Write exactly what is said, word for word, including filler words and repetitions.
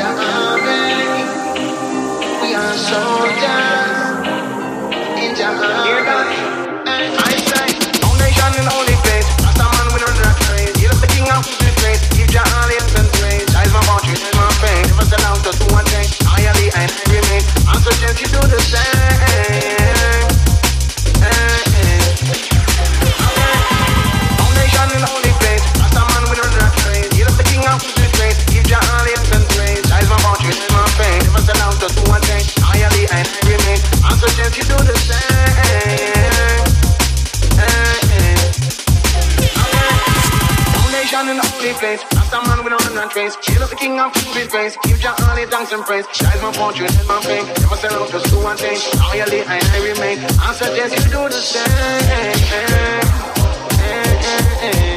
army. We are soldiers in the army. I say, foundation in holy place. As a man with a rat race. He is the king of the place. Give your all and praise. Eyes my fortune and my fame. Never sell out to do one thing. I am the and I remain. I suggest you do the same. Foundation in holy place. As a man with a rat race. He is the king of the place. Give your all and praise. Eyes my fortune and my fame. Never sell out to do one thing. I am the and I remain. I suggest you do the same. In the holy place, as a man with a hundred face, she is the king of his face. Give Jah all the thanks and praise. Shines my fortune and my fame. Never sell out just do one thing. Loyally I, I remain. I suggest you do the same.